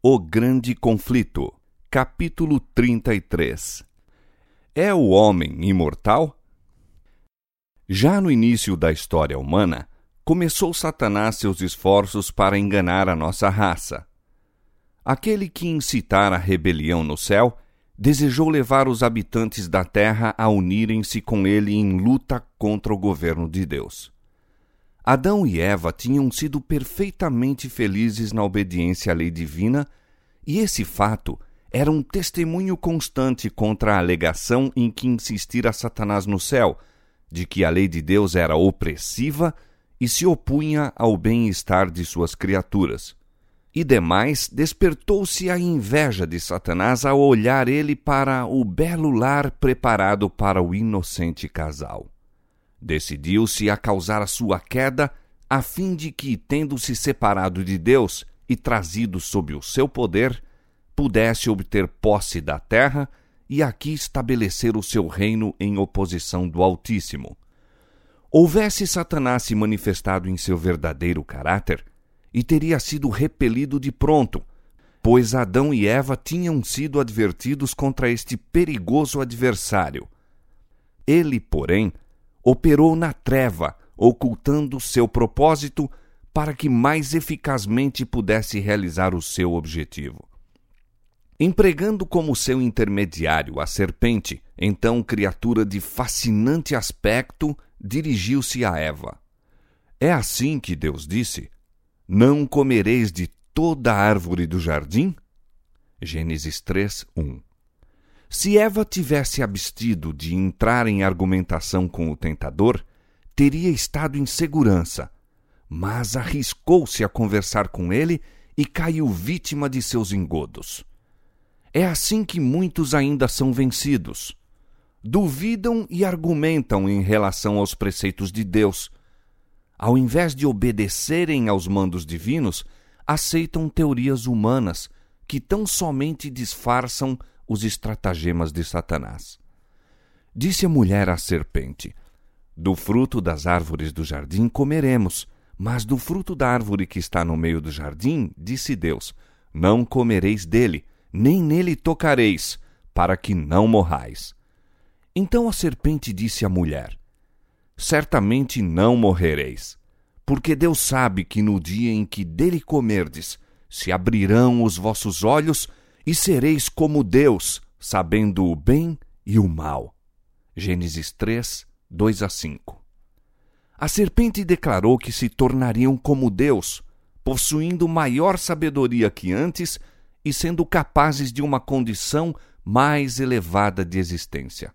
O Grande Conflito, capítulo 33. É o homem imortal? Já no início da história humana, começou Satanás seus esforços para enganar a nossa raça. Aquele que incitara a rebelião no céu, desejou levar os habitantes da terra a unirem-se com ele em luta contra o governo de Deus. Adão e Eva tinham sido perfeitamente felizes na obediência à lei divina, e esse fato era um testemunho constante contra a alegação em que insistira Satanás no céu, de que a lei de Deus era opressiva e se opunha ao bem-estar de suas criaturas. E demais, despertou-se a inveja de Satanás ao olhar ele para o belo lar preparado para o inocente casal. Decidiu-se a causar a sua queda, a fim de que, tendo-se separado de Deus e trazido sob o seu poder, pudesse obter posse da terra e aqui estabelecer o seu reino em oposição do Altíssimo. Houvesse Satanás se manifestado em seu verdadeiro caráter, e teria sido repelido de pronto, pois Adão e Eva tinham sido advertidos contra este perigoso adversário. Ele, porém, operou na treva, ocultando seu propósito para que mais eficazmente pudesse realizar o seu objetivo. Empregando como seu intermediário a serpente, então criatura de fascinante aspecto, dirigiu-se a Eva. É assim que Deus disse: "Não comereis de toda a árvore do jardim?" Gênesis 3:1. Se Eva tivesse abstido de entrar em argumentação com o tentador, teria estado em segurança, mas arriscou-se a conversar com ele e caiu vítima de seus engodos. É assim que muitos ainda são vencidos. Duvidam e argumentam em relação aos preceitos de Deus. Ao invés de obedecerem aos mandos divinos, aceitam teorias humanas que tão somente disfarçam os estratagemas de Satanás. Disse a mulher à serpente: "Do fruto das árvores do jardim comeremos, mas do fruto da árvore que está no meio do jardim, disse Deus, não comereis dele, nem nele tocareis, para que não morrais." Então a serpente disse à mulher: "Certamente não morrereis, porque Deus sabe que no dia em que dele comerdes, se abrirão os vossos olhos e sereis como Deus, sabendo o bem e o mal." Gênesis 3, 2-5. A serpente declarou que se tornariam como Deus, possuindo maior sabedoria que antes e sendo capazes de uma condição mais elevada de existência.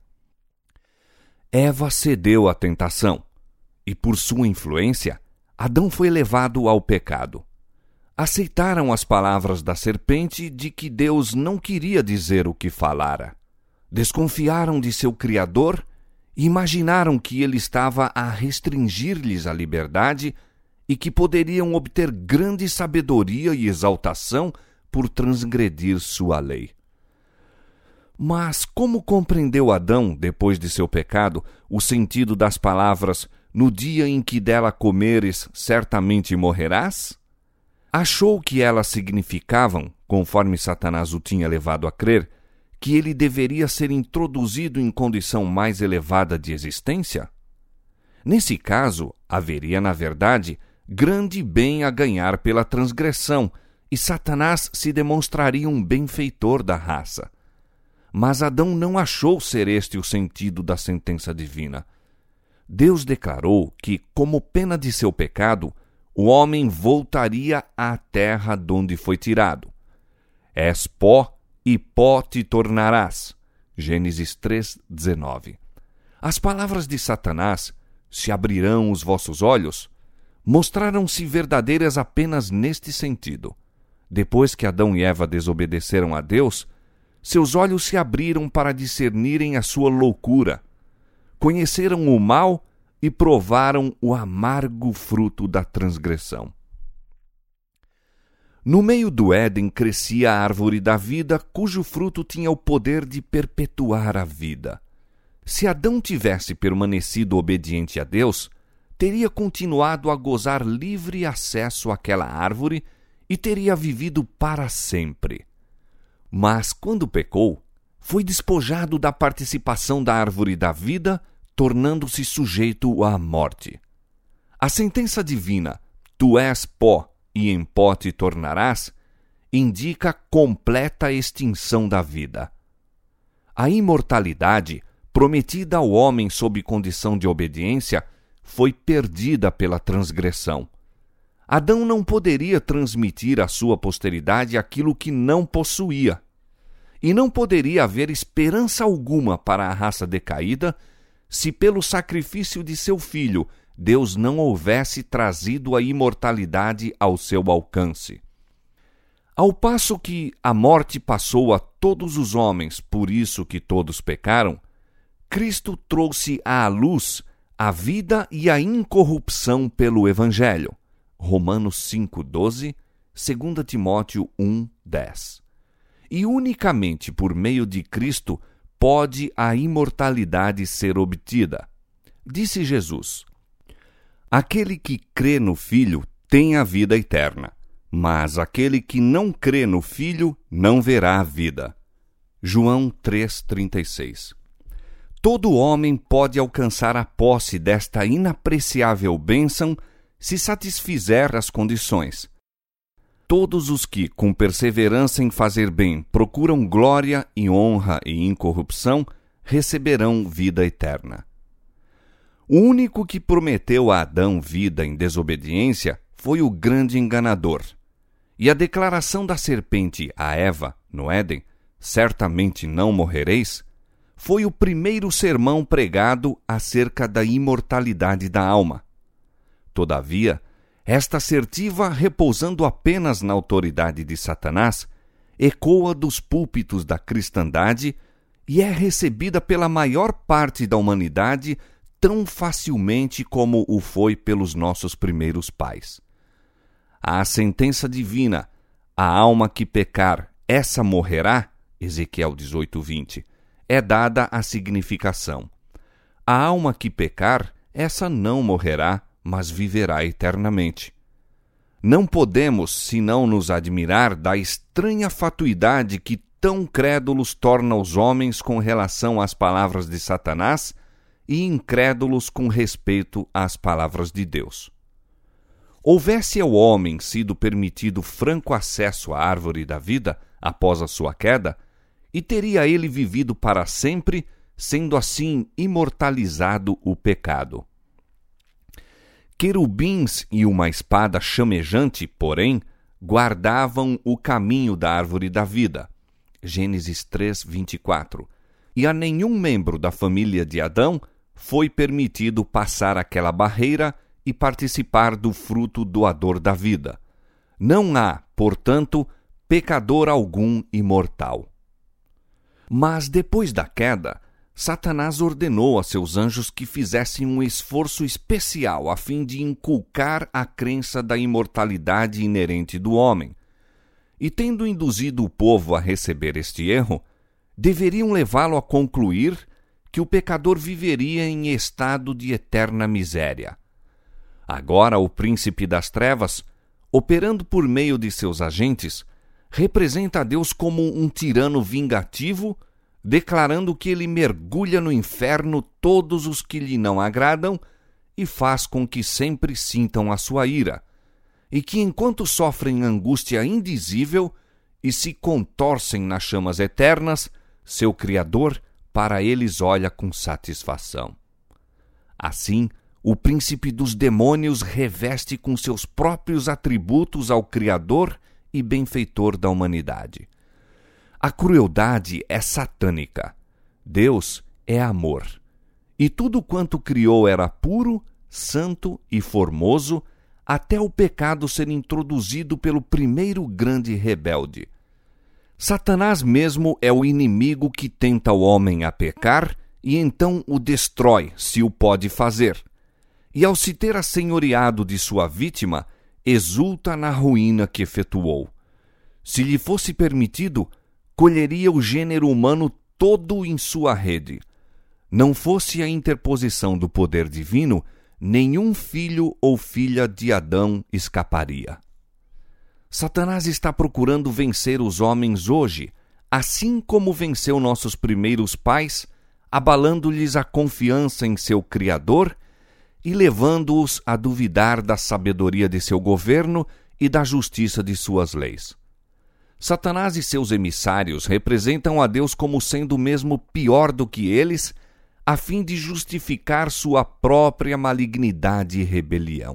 Eva cedeu à tentação, e por sua influência, Adão foi levado ao pecado. Aceitaram as palavras da serpente de que Deus não queria dizer o que falara. Desconfiaram de seu Criador e imaginaram que ele estava a restringir-lhes a liberdade e que poderiam obter grande sabedoria e exaltação por transgredir sua lei. Mas como compreendeu Adão, depois de seu pecado, o sentido das palavras "no dia em que dela comeres, certamente morrerás"? Achou que elas significavam, conforme Satanás o tinha levado a crer, que ele deveria ser introduzido em condição mais elevada de existência? Nesse caso, haveria, na verdade, grande bem a ganhar pela transgressão, e Satanás se demonstraria um benfeitor da raça. Mas Adão não achou ser este o sentido da sentença divina. Deus declarou que, como pena de seu pecado, o homem voltaria à terra donde foi tirado. "És pó, e pó te tornarás." Gênesis 3:19. As palavras de Satanás, "se abrirão os vossos olhos", mostraram-se verdadeiras apenas neste sentido. Depois que Adão e Eva desobedeceram a Deus, seus olhos se abriram para discernirem a sua loucura. Conheceram o mal e provaram o amargo fruto da transgressão. No meio do Éden crescia a árvore da vida, cujo fruto tinha o poder de perpetuar a vida. Se Adão tivesse permanecido obediente a Deus, teria continuado a gozar livre acesso àquela árvore e teria vivido para sempre. Mas, quando pecou, foi despojado da participação da árvore da vida, tornando-se sujeito à morte. A sentença divina, tu és pó e em pó te tornarás, indica completa extinção da vida. A imortalidade, prometida ao homem sob condição de obediência, foi perdida pela transgressão. Adão não poderia transmitir à sua posteridade aquilo que não possuía. E não poderia haver esperança alguma para a raça decaída se pelo sacrifício de seu filho Deus não houvesse trazido a imortalidade ao seu alcance. Ao passo que a morte passou a todos os homens, por isso que todos pecaram, Cristo trouxe à luz a vida e a incorrupção pelo Evangelho. Romanos 5,12, 2 Timóteo 1,10. E unicamente por meio de Cristo pode a imortalidade ser obtida. Disse Jesus: aquele que crê no Filho tem a vida eterna, mas aquele que não crê no Filho não verá a vida. João 3,36. Todo homem pode alcançar a posse desta inapreciável bênção se satisfizer as condições. Todos os que, com perseverança em fazer bem, procuram glória e honra e incorrupção, receberão vida eterna. O único que prometeu a Adão vida em desobediência foi o grande enganador. E a declaração da serpente a Eva, no Éden, certamente não morrereis, foi o primeiro sermão pregado acerca da imortalidade da alma. Todavia, esta assertiva, repousando apenas na autoridade de Satanás, ecoa dos púlpitos da cristandade e é recebida pela maior parte da humanidade tão facilmente como o foi pelos nossos primeiros pais. A sentença divina, a alma que pecar, essa morrerá, Ezequiel 18:20, é dada a significação. A alma que pecar, essa não morrerá, mas viverá eternamente. Não podemos, senão nos admirar da estranha fatuidade que tão crédulos torna os homens com relação às palavras de Satanás e incrédulos com respeito às palavras de Deus. Houvesse ao homem sido permitido franco acesso à árvore da vida após a sua queda, e teria ele vivido para sempre, sendo assim imortalizado o pecado. Querubins e uma espada chamejante, porém, guardavam o caminho da árvore da vida. Gênesis 3:24. E a nenhum membro da família de Adão foi permitido passar aquela barreira e participar do fruto doador da vida. Não há, portanto, pecador algum imortal. Mas depois da queda, Satanás ordenou a seus anjos que fizessem um esforço especial a fim de inculcar a crença da imortalidade inerente do homem. E tendo induzido o povo a receber este erro, deveriam levá-lo a concluir que o pecador viveria em estado de eterna miséria. Agora o príncipe das trevas, operando por meio de seus agentes, representa a Deus como um tirano vingativo, declarando que ele mergulha no inferno todos os que lhe não agradam e faz com que sempre sintam a sua ira, e que enquanto sofrem angústia indizível e se contorcem nas chamas eternas, seu Criador para eles olha com satisfação. Assim, o príncipe dos demônios reveste com seus próprios atributos ao Criador e benfeitor da humanidade. A crueldade é satânica. Deus é amor. E tudo quanto criou era puro, santo e formoso, até o pecado ser introduzido pelo primeiro grande rebelde. Satanás mesmo é o inimigo que tenta o homem a pecar e então o destrói, se o pode fazer. E ao se ter assenhoreado de sua vítima, exulta na ruína que efetuou. Se lhe fosse permitido, colheria o gênero humano todo em sua rede. Não fosse a interposição do poder divino, nenhum filho ou filha de Adão escaparia. Satanás está procurando vencer os homens hoje, assim como venceu nossos primeiros pais, abalando-lhes a confiança em seu Criador e levando-os a duvidar da sabedoria de seu governo e da justiça de suas leis. Satanás e seus emissários representam a Deus como sendo mesmo pior do que eles, a fim de justificar sua própria malignidade e rebelião.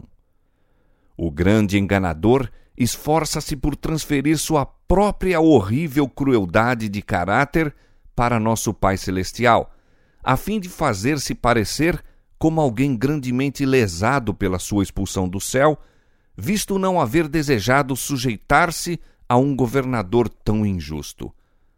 O grande enganador esforça-se por transferir sua própria horrível crueldade de caráter para nosso Pai Celestial, a fim de fazer-se parecer como alguém grandemente lesado pela sua expulsão do céu, visto não haver desejado sujeitar-se a um governador tão injusto.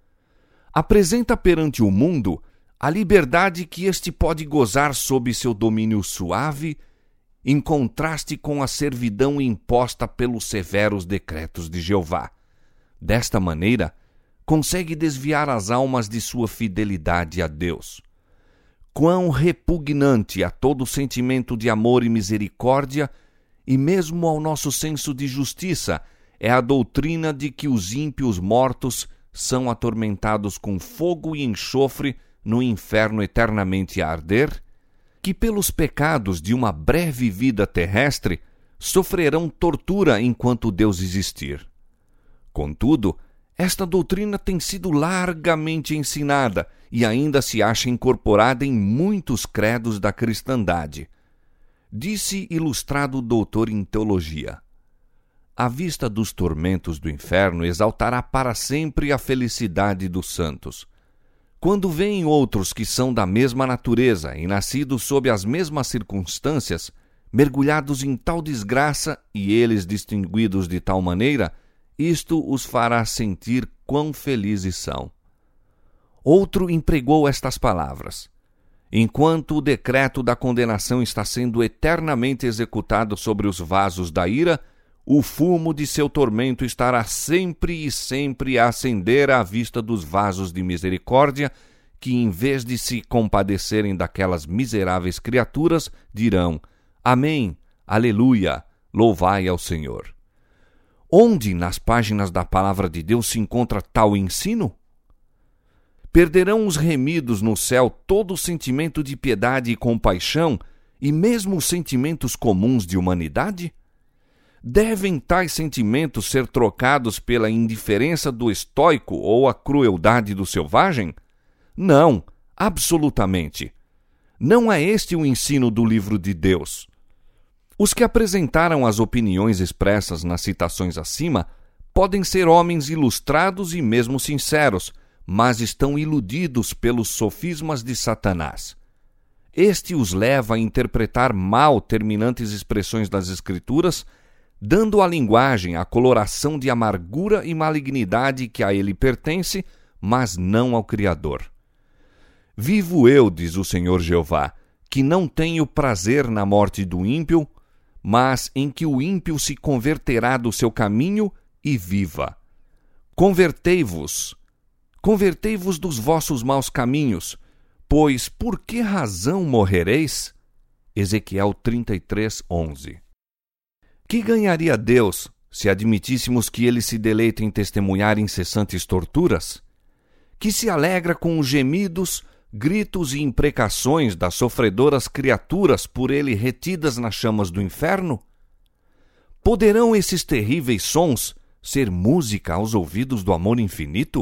Apresenta perante o mundo a liberdade que este pode gozar sob seu domínio suave, em contraste com a servidão imposta pelos severos decretos de Jeová. Desta maneira, consegue desviar as almas de sua fidelidade a Deus. Quão repugnante a todo sentimento de amor e misericórdia, e mesmo ao nosso senso de justiça, é a doutrina de que os ímpios mortos são atormentados com fogo e enxofre no inferno eternamente a arder, que pelos pecados de uma breve vida terrestre sofrerão tortura enquanto Deus existir. Contudo, esta doutrina tem sido largamente ensinada e ainda se acha incorporada em muitos credos da cristandade. Disse ilustrado doutor em teologia: a vista dos tormentos do inferno exaltará para sempre a felicidade dos santos. Quando veem outros que são da mesma natureza e nascidos sob as mesmas circunstâncias, mergulhados em tal desgraça e eles distinguidos de tal maneira, isto os fará sentir quão felizes são. Outro empregou estas palavras: enquanto o decreto da condenação está sendo eternamente executado sobre os vasos da ira, o fumo de seu tormento estará sempre e sempre a acender à vista dos vasos de misericórdia, que, em vez de se compadecerem daquelas miseráveis criaturas, dirão: Amém, Aleluia, louvai ao Senhor. Onde nas páginas da Palavra de Deus se encontra tal ensino? Perderão os remidos no céu todo o sentimento de piedade e compaixão, e mesmo os sentimentos comuns de humanidade? Devem tais sentimentos ser trocados pela indiferença do estoico ou a crueldade do selvagem? Não, absolutamente. Não é este o ensino do livro de Deus. Os que apresentaram as opiniões expressas nas citações acima podem ser homens ilustrados e mesmo sinceros, mas estão iludidos pelos sofismas de Satanás. Este os leva a interpretar mal terminantes expressões das Escrituras, dando à linguagem a coloração de amargura e malignidade que a ele pertence, mas não ao Criador. Vivo eu, diz o Senhor Jeová, que não tenho prazer na morte do ímpio, mas em que o ímpio se converterá do seu caminho e viva. Convertei-vos dos vossos maus caminhos, pois por que razão morrereis? Ezequiel 33:11. Que ganharia Deus se admitíssemos que ele se deleita em testemunhar incessantes torturas? Que se alegra com os gemidos, gritos e imprecações das sofredoras criaturas por ele retidas nas chamas do inferno? Poderão esses terríveis sons ser música aos ouvidos do amor infinito?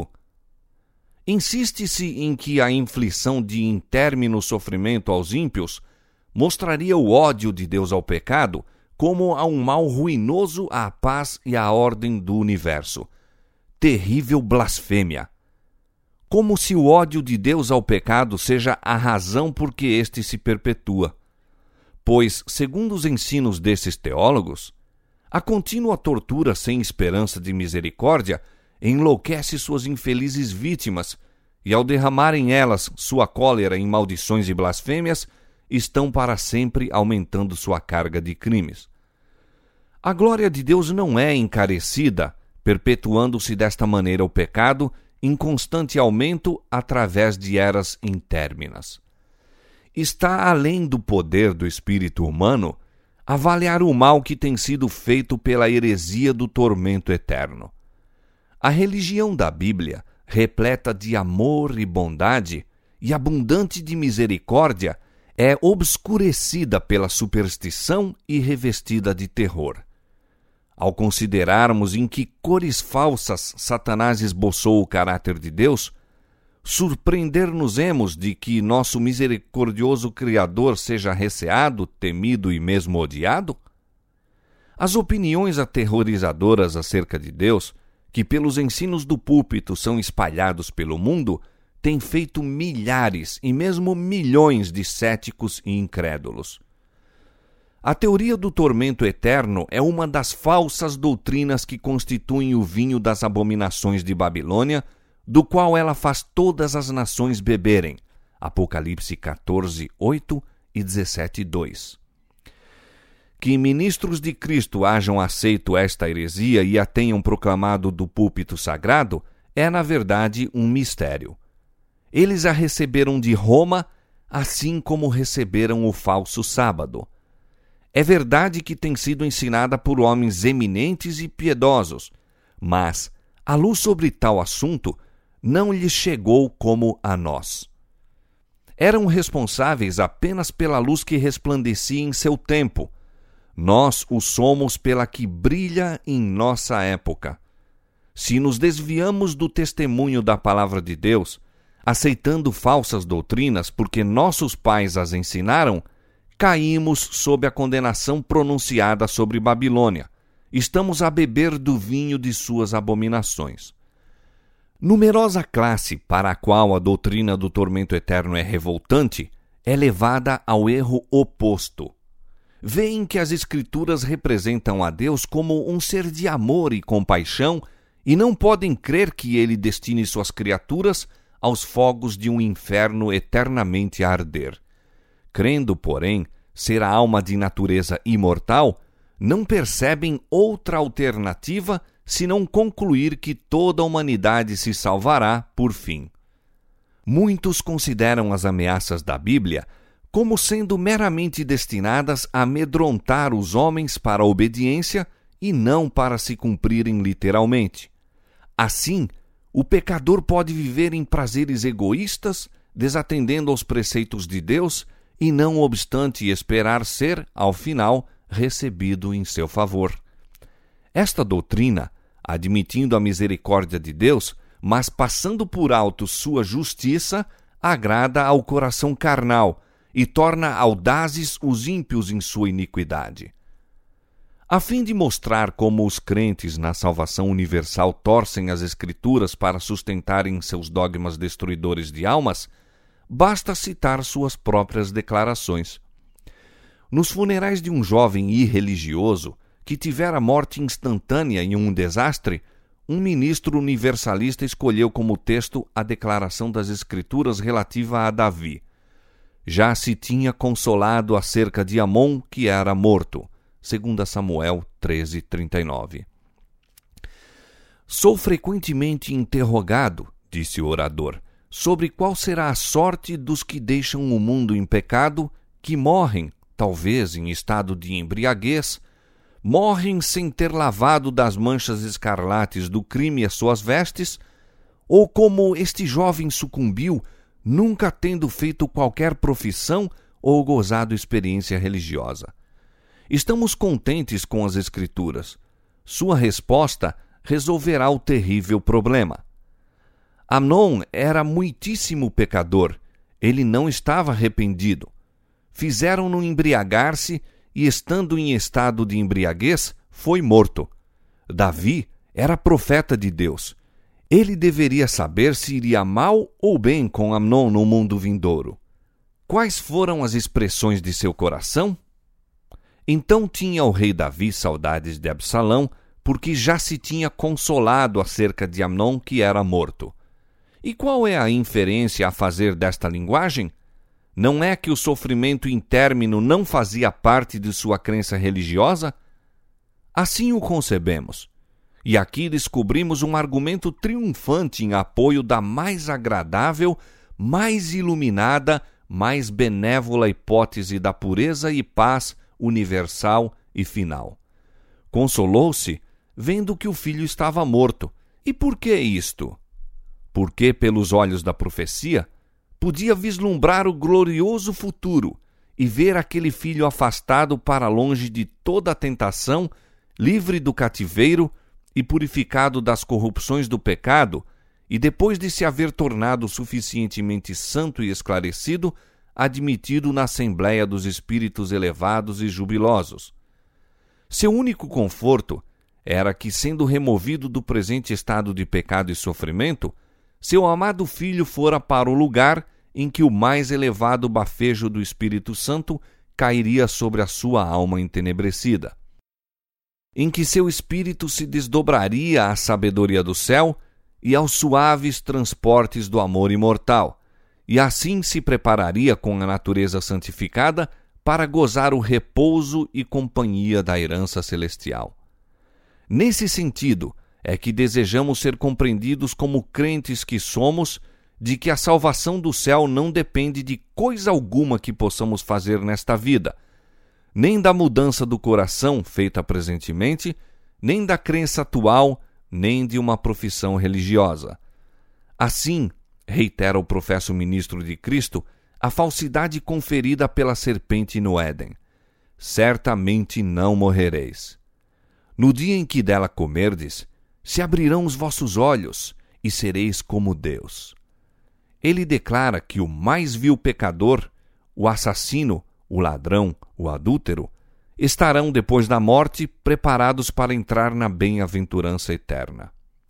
Insiste-se em que a inflição de intérmino sofrimento aos ímpios mostraria o ódio de Deus ao pecado como a um mal ruinoso à paz e à ordem do universo. Terrível blasfêmia! Como se o ódio de Deus ao pecado seja a razão por que este se perpetua. Pois, segundo os ensinos desses teólogos, a contínua tortura sem esperança de misericórdia enlouquece suas infelizes vítimas, e ao derramarem elas sua cólera em maldições e blasfêmias, estão para sempre aumentando sua carga de crimes. A glória de Deus não é encarecida, perpetuando-se desta maneira o pecado, em constante aumento através de eras intérminas. Está além do poder do espírito humano avaliar o mal que tem sido feito pela heresia do tormento eterno. A religião da Bíblia, repleta de amor e bondade e abundante de misericórdia, é obscurecida pela superstição e revestida de terror. Ao considerarmos em que cores falsas Satanás esboçou o caráter de Deus, surpreender-nos-emos de que nosso misericordioso Criador seja receado, temido e mesmo odiado? As opiniões aterrorizadoras acerca de Deus, que pelos ensinos do púlpito são espalhados pelo mundo, têm feito milhares e mesmo milhões de céticos e incrédulos. A teoria do tormento eterno é uma das falsas doutrinas que constituem o vinho das abominações de Babilônia, do qual ela faz todas as nações beberem. Apocalipse 14, 8 e 17, 2. Que ministros de Cristo hajam aceito esta heresia e a tenham proclamado do púlpito sagrado é, na verdade, um mistério. Eles a receberam de Roma, assim como receberam o falso sábado. É verdade que tem sido ensinada por homens eminentes e piedosos, mas a luz sobre tal assunto não lhes chegou como a nós. Eram responsáveis apenas pela luz que resplandecia em seu tempo. Nós o somos pela que brilha em nossa época. Se nos desviamos do testemunho da palavra de Deus, aceitando falsas doutrinas porque nossos pais as ensinaram, caímos sob a condenação pronunciada sobre Babilônia. Estamos a beber do vinho de suas abominações. Numerosa classe para a qual a doutrina do tormento eterno é revoltante é levada ao erro oposto. Veem que as Escrituras representam a Deus como um ser de amor e compaixão e não podem crer que ele destine suas criaturas aos fogos de um inferno eternamente a arder. Crendo, porém, ser a alma de natureza imortal, não percebem outra alternativa senão concluir que toda a humanidade se salvará por fim. Muitos consideram as ameaças da Bíblia como sendo meramente destinadas a amedrontar os homens para a obediência e não para se cumprirem literalmente. Assim, o pecador pode viver em prazeres egoístas, desatendendo aos preceitos de Deus e, não obstante, esperar ser, ao final, recebido em seu favor. Esta doutrina, admitindo a misericórdia de Deus, mas passando por alto sua justiça, agrada ao coração carnal e torna audazes os ímpios em sua iniquidade. A fim de mostrar como os crentes na salvação universal torcem as Escrituras para sustentarem seus dogmas destruidores de almas, basta citar suas próprias declarações. Nos funerais de um jovem irreligioso que tivera morte instantânea em um desastre, um ministro universalista escolheu como texto a declaração das Escrituras relativa a Davi. Já se tinha consolado acerca de Amon, que era morto. 2 Samuel 13:39. Sou frequentemente interrogado, disse o orador, sobre qual será a sorte dos que deixam o mundo em pecado, que morrem, talvez em estado de embriaguez, morrem sem ter lavado das manchas escarlates do crime as suas vestes, ou como este jovem sucumbiu, nunca tendo feito qualquer profissão ou gozado experiência religiosa. Estamos contentes com as Escrituras. Sua resposta resolverá o terrível problema. Amnon era muitíssimo pecador. Ele não estava arrependido. Fizeram-no embriagar-se e, estando em estado de embriaguez, foi morto. Davi era profeta de Deus. Ele deveria saber se iria mal ou bem com Amnon no mundo vindouro. Quais foram as expressões de seu coração? Então tinha o rei Davi saudades de Absalão, porque já se tinha consolado acerca de Amnon, que era morto. E qual é a inferência a fazer desta linguagem? Não é que o sofrimento intérmino não fazia parte de sua crença religiosa? Assim o concebemos. E aqui descobrimos um argumento triunfante em apoio da mais agradável, mais iluminada, mais benévola hipótese da pureza e paz universal e final. Consolou-se vendo que o filho estava morto. E por que isto? Porque, pelos olhos da profecia, podia vislumbrar o glorioso futuro e ver aquele filho afastado para longe de toda a tentação, livre do cativeiro e purificado das corrupções do pecado, e depois de se haver tornado suficientemente santo e esclarecido, admitido na Assembleia dos Espíritos elevados e jubilosos. Seu único conforto era que, sendo removido do presente estado de pecado e sofrimento, seu amado filho fora para o lugar em que o mais elevado bafejo do Espírito Santo cairia sobre a sua alma entenebrecida, em que seu espírito se desdobraria à sabedoria do céu e aos suaves transportes do amor imortal, e assim se prepararia com a natureza santificada para gozar o repouso e companhia da herança celestial. Nesse sentido, é que desejamos ser compreendidos como crentes que somos, de que a salvação do céu não depende de coisa alguma que possamos fazer nesta vida, nem da mudança do coração feita presentemente, nem da crença atual, nem de uma profissão religiosa. Assim, reitera o professo ministro de Cristo, a falsidade conferida pela serpente no Éden: certamente não morrereis. No dia em que dela comerdes, se abrirão os vossos olhos e sereis como Deus. Ele declara que o mais vil pecador, o assassino, o ladrão, o adúltero, estarão depois da morte preparados para entrar na bem-aventurança eterna.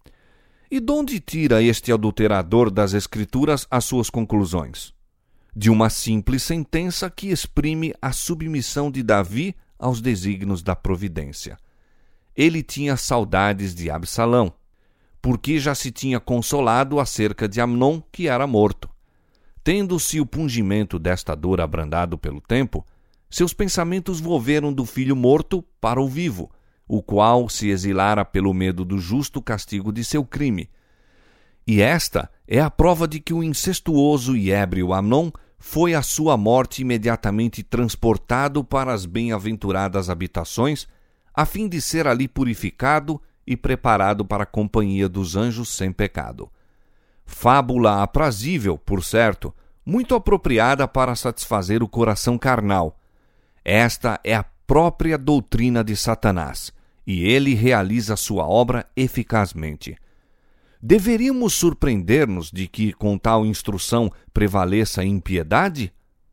E de onde tira este adulterador das Escrituras as suas conclusões? De uma simples sentença que exprime a submissão de Davi aos desígnios da providência. Ele tinha saudades de Absalão, porque já se tinha consolado acerca de Amnon, que era morto. Tendo-se o pungimento desta dor abrandado pelo tempo, seus pensamentos volveram do filho morto para o vivo, o qual se exilara pelo medo do justo castigo de seu crime. E esta é a prova de que o incestuoso e ébrio Amnon foi à sua morte imediatamente transportado para as bem-aventuradas habitações, a fim de ser ali purificado e preparado para a companhia dos anjos sem pecado. Fábula aprazível, por certo, muito apropriada para satisfazer o coração carnal. Esta é a própria doutrina de Satanás, e ele realiza sua obra eficazmente. Deveríamos surpreender-nos de que com tal instrução prevaleça a impiedade?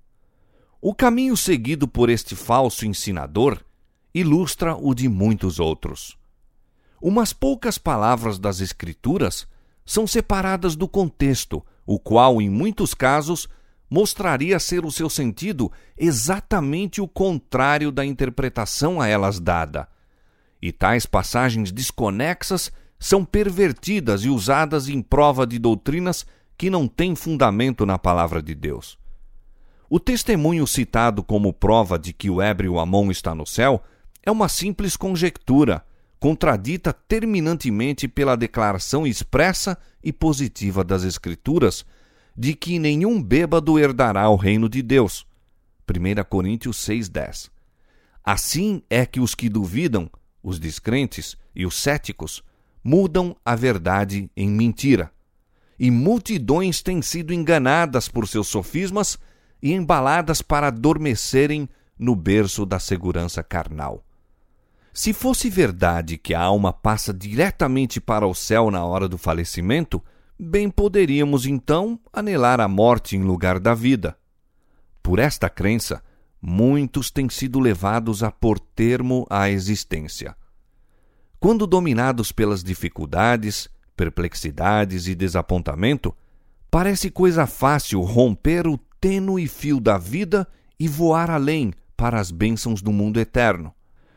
O caminho seguido por este falso ensinador ilustra o de muitos outros. Umas poucas palavras das Escrituras são separadas do contexto, o qual, em muitos casos, mostraria ser o seu sentido exatamente o contrário da interpretação a elas dada. E tais passagens desconexas são pervertidas e usadas em prova de doutrinas que não têm fundamento na palavra de Deus. O testemunho citado como prova de que o ébrio Amon está no céu é uma simples conjectura, contradita terminantemente pela declaração expressa e positiva das Escrituras de que nenhum bêbado herdará o reino de Deus. 1 Coríntios 6:10. Assim é que os que duvidam, os descrentes e os céticos, mudam a verdade em mentira. E multidões têm sido enganadas por seus sofismas e embaladas para adormecerem no berço da segurança carnal. Se fosse verdade que a alma passa diretamente para o céu na hora do falecimento, bem poderíamos então anelar a morte em lugar da vida. Por esta crença, muitos têm sido levados a pôr termo à existência. Quando dominados pelas dificuldades, perplexidades e desapontamento, parece coisa fácil romper o tênue fio da vida e voar além para as bênçãos do mundo eterno.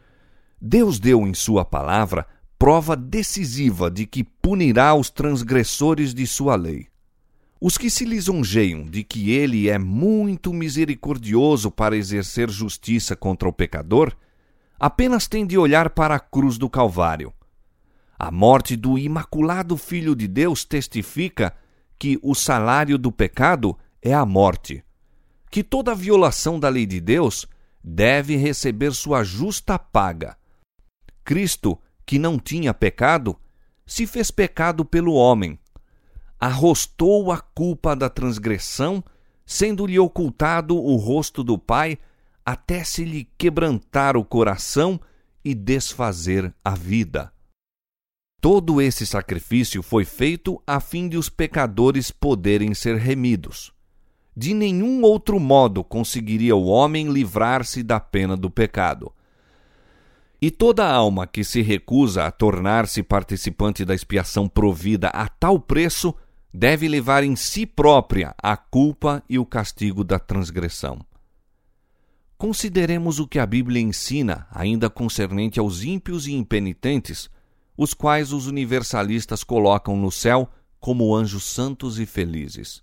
Deus deu em sua palavra prova decisiva de que punirá os transgressores de sua lei. Os que se lisonjeiam de que ele é muito misericordioso para exercer justiça contra o pecador, apenas têm de olhar para a cruz do Calvário. A morte do imaculado Filho de Deus testifica que o salário do pecado é a morte, que toda violação da lei de Deus deve receber sua justa paga. Cristo, que não tinha pecado, se fez pecado pelo homem. Arrostou a culpa da transgressão, sendo-lhe ocultado o rosto do Pai, até se lhe quebrantar o coração e desfazer a vida. Todo esse sacrifício foi feito a fim de os pecadores poderem ser remidos. De nenhum outro modo conseguiria o homem livrar-se da pena do pecado. E toda alma que se recusa a tornar-se participante da expiação provida a tal preço deve levar em si própria a culpa e o castigo da transgressão. Consideremos o que a Bíblia ensina ainda concernente aos ímpios e impenitentes, os quais os universalistas colocam no céu como anjos santos e felizes.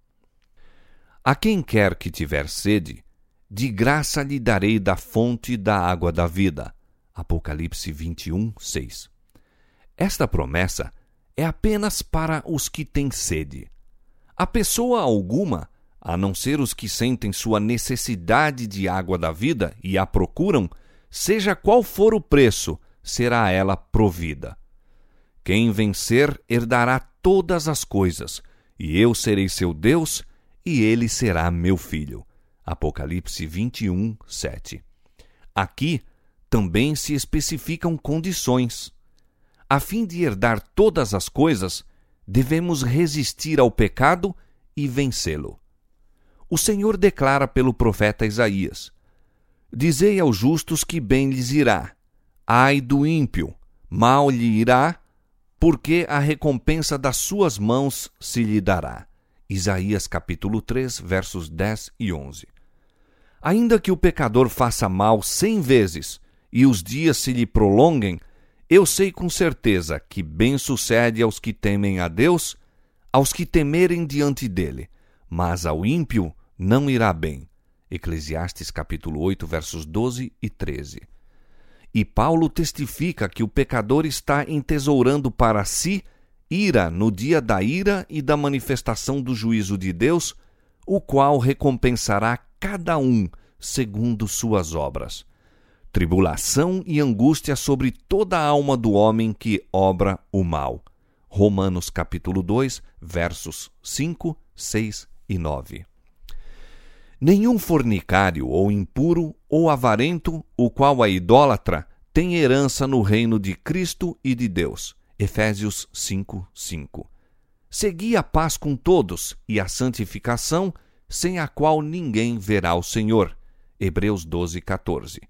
A quem quer que tiver sede, de graça lhe darei da fonte da água da vida. Apocalipse 21, 6. Esta promessa é apenas para os que têm sede. A pessoa alguma, a não ser os que sentem sua necessidade de água da vida e a procuram, seja qual for o preço, será ela provida. Quem vencer herdará todas as coisas, e eu serei seu Deus, e ele será meu filho. Apocalipse 21, 7. Aqui também se especificam condições. A fim de herdar todas as coisas, devemos resistir ao pecado e vencê-lo. O Senhor declara pelo profeta Isaías: Dizei aos justos que bem lhes irá. Ai do ímpio, mal lhe irá, porque a recompensa das suas mãos se lhe dará. Isaías capítulo 3, versos 10 e 11. Ainda que o pecador faça mal 100 vezes e os dias se lhe prolonguem, eu sei com certeza que bem sucede aos que temem a Deus, aos que temerem diante dele, mas ao ímpio não irá bem. Eclesiastes capítulo 8, versos 12 e 13. E Paulo testifica que o pecador está entesourando para si ira no dia da ira e da manifestação do juízo de Deus, o qual recompensará cada um segundo suas obras. Tribulação e angústia sobre toda a alma do homem que obra o mal. Romanos capítulo 2, versos 5, 6 e 9. Nenhum fornicário ou impuro ou avarento, o qual é idólatra, tem herança no reino de Cristo e de Deus. Efésios 5, 5. Segui a paz com todos e a santificação, sem a qual ninguém verá o Senhor. Hebreus 12, 14.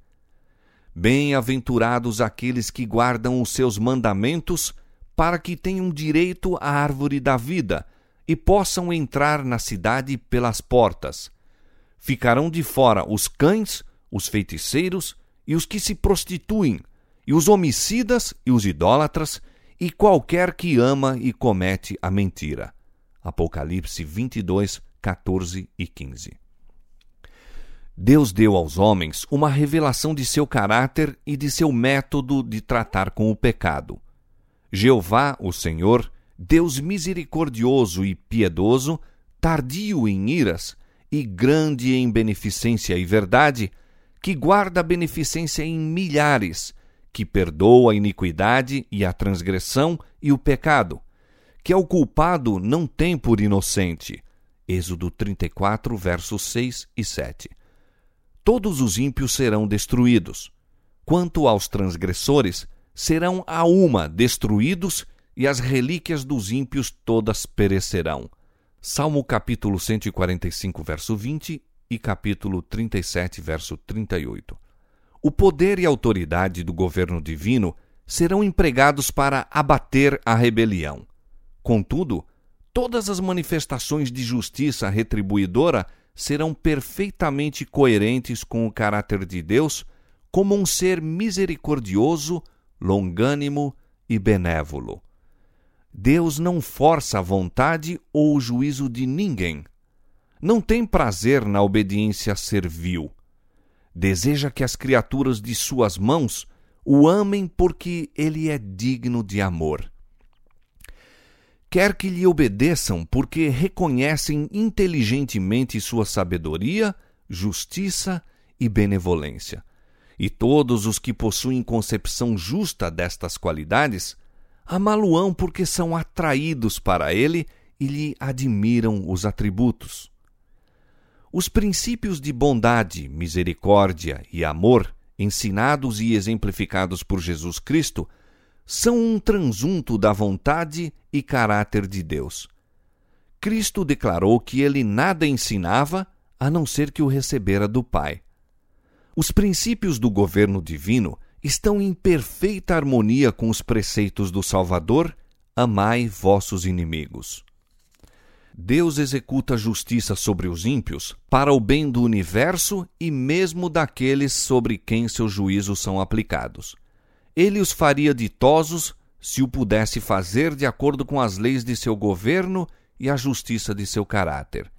Bem-aventurados aqueles que guardam os seus mandamentos, para que tenham direito à árvore da vida e possam entrar na cidade pelas portas. Ficarão de fora os cães, os feiticeiros e os que se prostituem, e os homicidas e os idólatras, e qualquer que ama e comete a mentira. Apocalipse 22, 14 e 15. Deus deu aos homens uma revelação de seu caráter e de seu método de tratar com o pecado. Jeová, o Senhor, Deus misericordioso e piedoso, tardio em iras e grande em beneficência e verdade, que guarda a beneficência em milhares, que perdoa a iniquidade e a transgressão e o pecado, que ao culpado não tem por inocente. Êxodo 34, versos 6 e 7. Todos os ímpios serão destruídos. Quanto aos transgressores, serão a uma destruídos, e as relíquias dos ímpios todas perecerão. Salmo capítulo 145, verso 20 e capítulo 37, verso 38. O poder e a autoridade do governo divino serão empregados para abater a rebelião. Contudo, todas as manifestações de justiça retribuidora serão perfeitamente coerentes com o caráter de Deus como um ser misericordioso, longânimo e benévolo. Deus não força a vontade ou o juízo de ninguém. Não tem prazer na obediência servil. Deseja que as criaturas de suas mãos o amem porque ele é digno de amor. Quer que lhe obedeçam porque reconhecem inteligentemente sua sabedoria, justiça e benevolência. E todos os que possuem concepção justa destas qualidades amá-lo-ão porque são atraídos para ele e lhe admiram os atributos. Os princípios de bondade, misericórdia e amor, ensinados e exemplificados por Jesus Cristo, são um transunto da vontade e caráter de Deus. Cristo declarou que ele nada ensinava a não ser que o recebera do Pai. Os princípios do governo divino estão em perfeita harmonia com os preceitos do Salvador: amai vossos inimigos. Deus executa justiça sobre os ímpios para o bem do universo e mesmo daqueles sobre quem seus juízos são aplicados. Ele os faria ditosos se o pudesse fazer de acordo com as leis de seu governo e a justiça de seu caráter.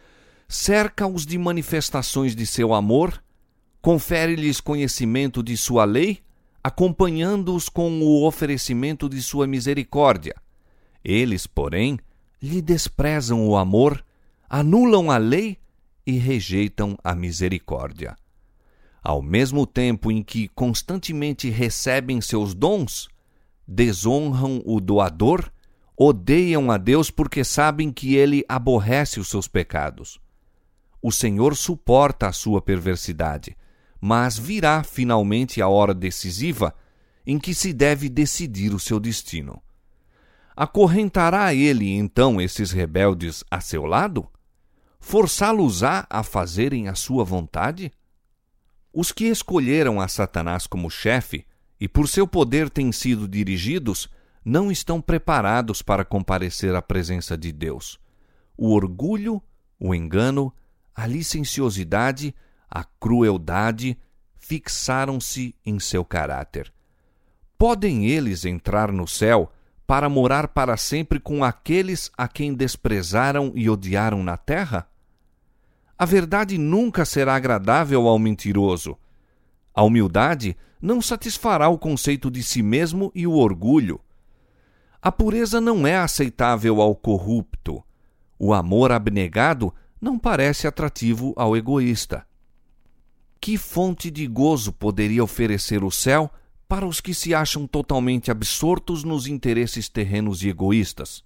Cerca-os de manifestações de seu amor, confere-lhes conhecimento de sua lei, acompanhando-os com o oferecimento de sua misericórdia. Eles, porém, lhe desprezam o amor, anulam a lei e rejeitam a misericórdia. Ao mesmo tempo em que constantemente recebem seus dons, desonram o doador, odeiam a Deus porque sabem que ele aborrece os seus pecados. O Senhor suporta a sua perversidade, mas virá finalmente a hora decisiva em que se deve decidir o seu destino. Acorrentará ele, então, esses rebeldes a seu lado? Forçá-los-á a fazerem a sua vontade? Os que escolheram a Satanás como chefe, e por seu poder têm sido dirigidos, não estão preparados para comparecer à presença de Deus. O orgulho, o engano, a licenciosidade, a crueldade fixaram-se em seu caráter. Podem eles entrar no céu para morar para sempre com aqueles a quem desprezaram e odiaram na terra? A verdade nunca será agradável ao mentiroso. A humildade não satisfará o conceito de si mesmo e o orgulho. A pureza não é aceitável ao corrupto. O amor abnegado não parece atrativo ao egoísta. Que fonte de gozo poderia oferecer o céu para os que se acham totalmente absortos nos interesses terrenos e egoístas?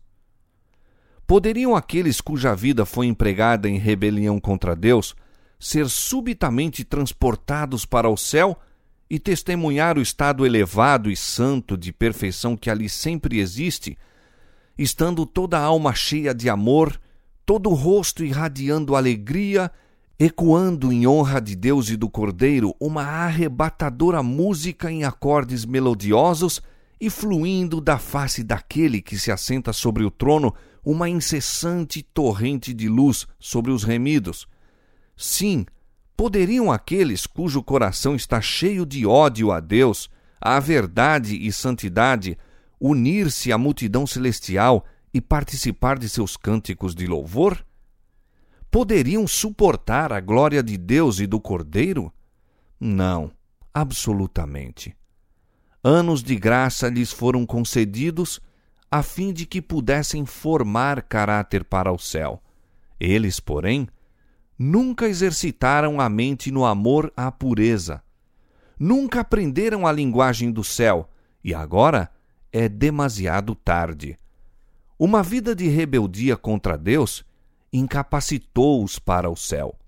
Poderiam aqueles cuja vida foi empregada em rebelião contra Deus ser subitamente transportados para o céu e testemunhar o estado elevado e santo de perfeição que ali sempre existe, estando toda a alma cheia de amor, todo o rosto irradiando alegria, ecoando em honra de Deus e do Cordeiro uma arrebatadora música em acordes melodiosos e fluindo da face daquele que se assenta sobre o trono uma incessante torrente de luz sobre os remidos? Sim, poderiam aqueles cujo coração está cheio de ódio a Deus, à verdade e santidade, unir-se à multidão celestial e participar de seus cânticos de louvor? Poderiam suportar a glória de Deus e do Cordeiro? Não, absolutamente. Anos de graça lhes foram concedidos a fim de que pudessem formar caráter para o céu. Eles, porém, nunca exercitaram a mente no amor à pureza. Nunca aprenderam a linguagem do céu, e agora é demasiado tarde. Uma vida de rebeldia contra Deus incapacitou-os para o céu.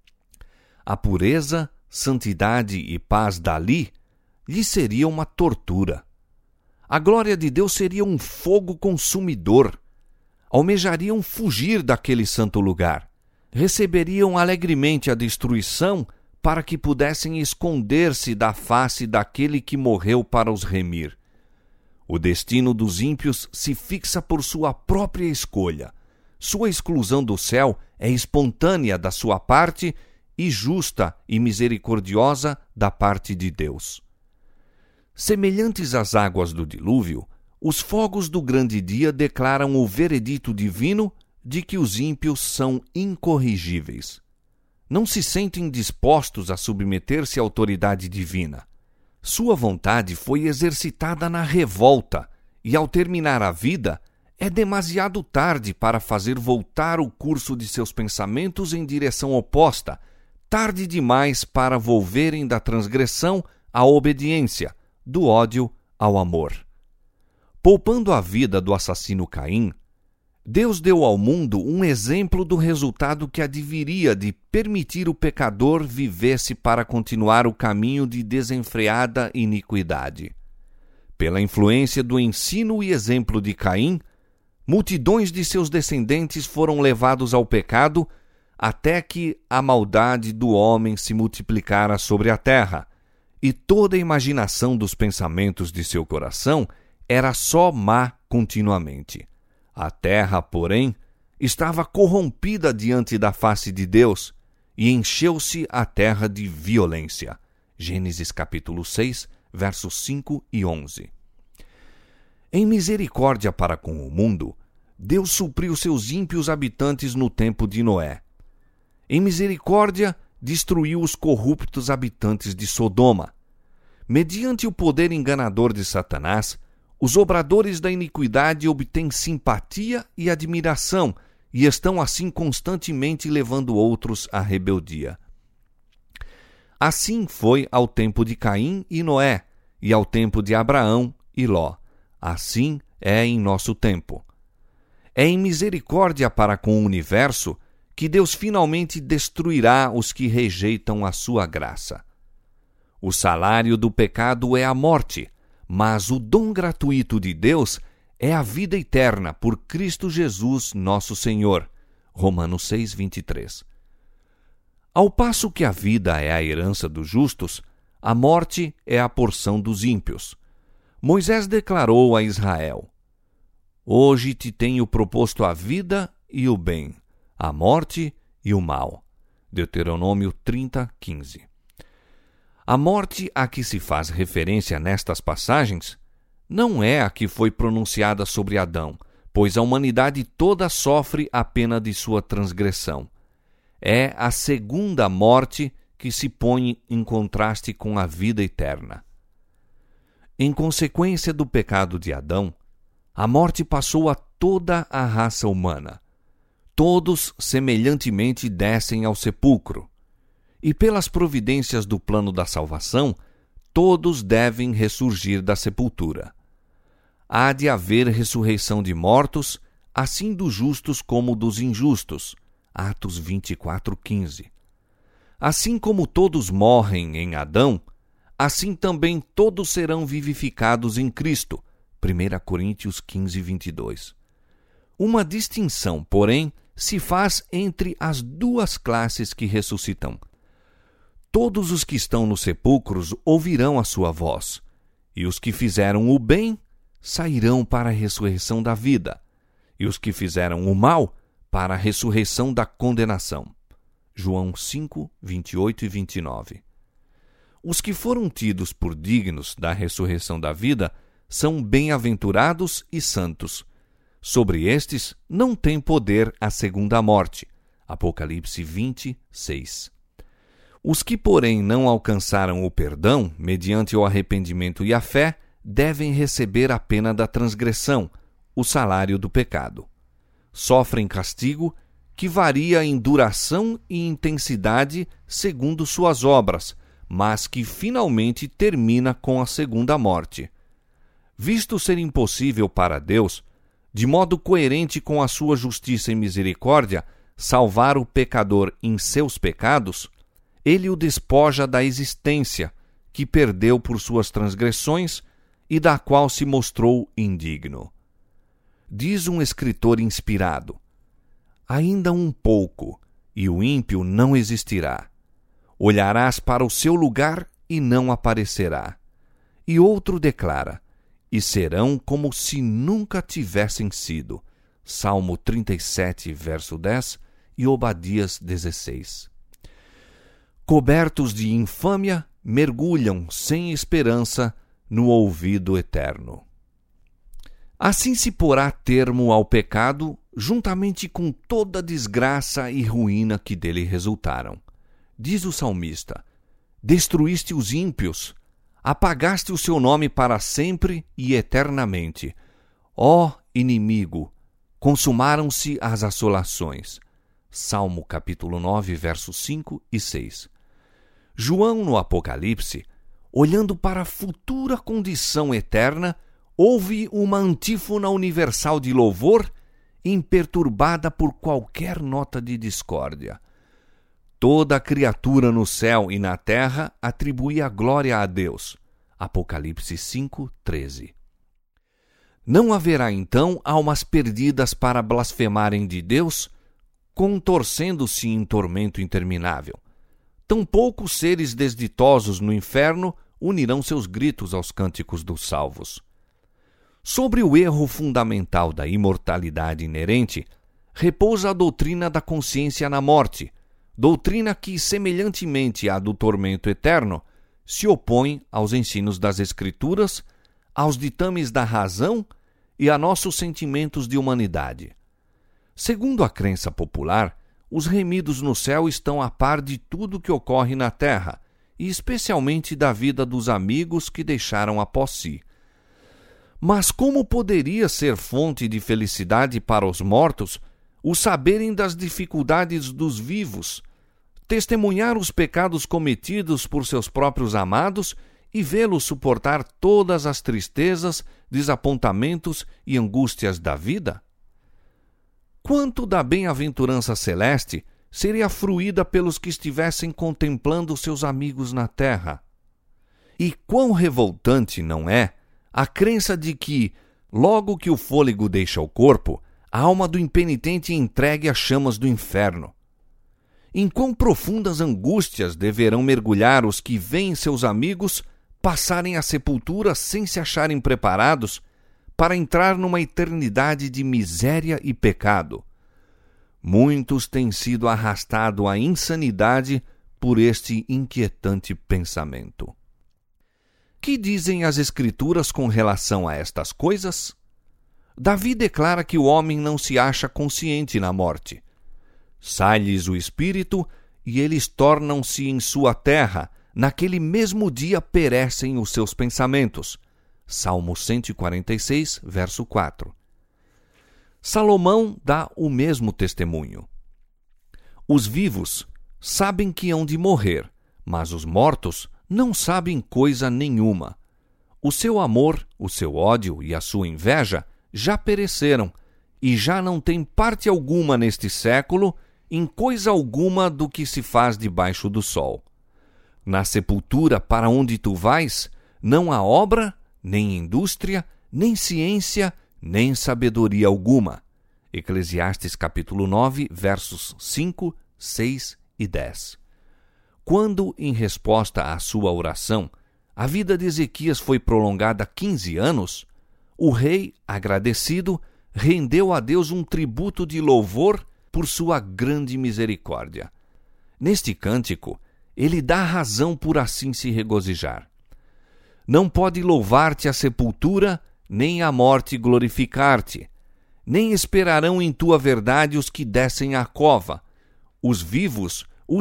A pureza, santidade e paz dali lhe seria uma tortura. A glória de Deus seria um fogo consumidor. Almejariam fugir daquele santo lugar. Receberiam alegremente a destruição para que pudessem esconder-se da face daquele que morreu para os remir. O destino dos ímpios se fixa por sua própria escolha. Sua exclusão do céu é espontânea da sua parte e justa e misericordiosa da parte de Deus. Semelhantes às águas do dilúvio, os fogos do grande dia declaram o veredito divino de que os ímpios são incorrigíveis. Não se sentem dispostos a submeter-se à autoridade divina. Sua vontade foi exercitada na revolta e, ao terminar a vida, é demasiado tarde para fazer voltar o curso de seus pensamentos em direção oposta, tarde demais para volverem da transgressão à obediência, do ódio ao amor. Poupando a vida do assassino Caim, Deus deu ao mundo um exemplo do resultado que adviria de permitir o pecador vivesse para continuar o caminho de desenfreada iniquidade. Pela influência do ensino e exemplo de Caim, multidões de seus descendentes foram levados ao pecado até que a maldade do homem se multiplicara sobre a terra, e toda a imaginação dos pensamentos de seu coração era só má continuamente. A terra, porém, estava corrompida diante da face de Deus, e encheu-se a terra de violência. Gênesis capítulo 6, versos 5 e 11. Em misericórdia para com o mundo, Deus supriu seus ímpios habitantes no tempo de Noé. Em misericórdia, destruiu os corruptos habitantes de Sodoma. Mediante o poder enganador de Satanás, os obradores da iniquidade obtêm simpatia e admiração e estão assim constantemente levando outros à rebeldia. Assim foi ao tempo de Caim e Noé, e ao tempo de Abraão e Ló. Assim é em nosso tempo. É em misericórdia para com o universo que Deus finalmente destruirá os que rejeitam a sua graça. O salário do pecado é a morte, mas o dom gratuito de Deus é a vida eterna por Cristo Jesus, nosso Senhor. Romanos 6, 23. Ao passo que a vida é a herança dos justos, a morte é a porção dos ímpios. Moisés declarou a Israel: Hoje te tenho proposto a vida e o bem, a morte e o mal. Deuteronômio 30, 15. A morte a que se faz referência nestas passagens não é a que foi pronunciada sobre Adão, pois a humanidade toda sofre a pena de sua transgressão. É a segunda morte que se põe em contraste com a vida eterna. Em consequência do pecado de Adão, a morte passou a toda a raça humana. Todos semelhantemente descem ao sepulcro. E pelas providências do plano da salvação, todos devem ressurgir da sepultura. Há de haver ressurreição de mortos, assim dos justos como dos injustos. Atos 24:15. Assim como todos morrem em Adão, assim também todos serão vivificados em Cristo. 1 Coríntios 15:22. Uma distinção, porém, se faz entre as duas classes que ressuscitam. Todos os que estão nos sepulcros ouvirão a sua voz, e os que fizeram o bem sairão para a ressurreição da vida, e os que fizeram o mal para a ressurreição da condenação. João 5, 28 e 29. Os que foram tidos por dignos da ressurreição da vida são bem-aventurados e santos. Sobre estes não tem poder a segunda morte. Apocalipse 20, 6. Os que, porém, não alcançaram o perdão, mediante o arrependimento e a fé, devem receber a pena da transgressão, o salário do pecado. Sofrem castigo que varia em duração e intensidade segundo suas obras, mas que finalmente termina com a segunda morte. Visto ser impossível para Deus, de modo coerente com a sua justiça e misericórdia, salvar o pecador em seus pecados, ele o despoja da existência, que perdeu por suas transgressões e da qual se mostrou indigno. Diz um escritor inspirado: ainda um pouco, e o ímpio não existirá. Olharás para o seu lugar e não aparecerá. E outro declara: e serão como se nunca tivessem sido. Salmo 37, verso 10 e Obadias 16. Cobertos de infâmia, mergulham sem esperança no ouvido eterno. Assim se porá termo ao pecado, juntamente com toda a desgraça e ruína que dele resultaram. Diz o salmista: destruíste os ímpios, apagaste o seu nome para sempre e eternamente. Ó inimigo, consumaram-se as assolações. Salmo capítulo 9, versos 5 e 6. João, no Apocalipse, olhando para a futura condição eterna, ouve uma antífona universal de louvor imperturbada por qualquer nota de discórdia. Toda criatura no céu e na terra atribui a glória a Deus. Apocalipse 5, 13. Não haverá então almas perdidas para blasfemarem de Deus, contorcendo-se em tormento interminável. Tampouco seres desditosos no inferno unirão seus gritos aos cânticos dos salvos. Sobre o erro fundamental da imortalidade inerente, repousa a doutrina da consciência na morte, doutrina que, semelhantemente à do tormento eterno, se opõe aos ensinos das Escrituras, aos ditames da razão e a nossos sentimentos de humanidade. Segundo a crença popular, os remidos no céu estão a par de tudo que ocorre na terra, e especialmente da vida dos amigos que deixaram após si. Mas como poderia ser fonte de felicidade para os mortos o saberem das dificuldades dos vivos, testemunhar os pecados cometidos por seus próprios amados e vê-los suportar todas as tristezas, desapontamentos e angústias da vida? Quanto da bem-aventurança celeste seria fruída pelos que estivessem contemplando seus amigos na terra? E quão revoltante, não é, a crença de que, logo que o fôlego deixa o corpo, a alma do impenitente é entregue às chamas do inferno. Em quão profundas angústias deverão mergulhar os que veem seus amigos passarem a sepultura sem se acharem preparados para entrar numa eternidade de miséria e pecado. Muitos têm sido arrastados à insanidade por este inquietante pensamento. Que dizem as Escrituras com relação a estas coisas? Davi declara que o homem não se acha consciente na morte. Sai-lhes o espírito e eles tornam-se em sua terra. Naquele mesmo dia perecem os seus pensamentos. Salmo 146, verso 4. Salomão dá o mesmo testemunho. Os vivos sabem que hão de morrer, mas os mortos não sabem coisa nenhuma. O seu amor, o seu ódio e a sua inveja já pereceram, e já não têm parte alguma neste século em coisa alguma do que se faz debaixo do sol. Na sepultura para onde tu vais, não há obra, nem indústria, nem ciência, nem sabedoria alguma. Eclesiastes capítulo 9, versos 5, 6 e 10. Quando, em resposta à sua oração, a vida de Ezequias foi prolongada 15 anos, o rei, agradecido, rendeu a Deus um tributo de louvor por sua grande misericórdia. Neste cântico, ele dá razão por assim se regozijar. Não pode louvar-te a sepultura, nem a morte glorificar-te. Nem esperarão em tua verdade os que descem à cova. Os vivos,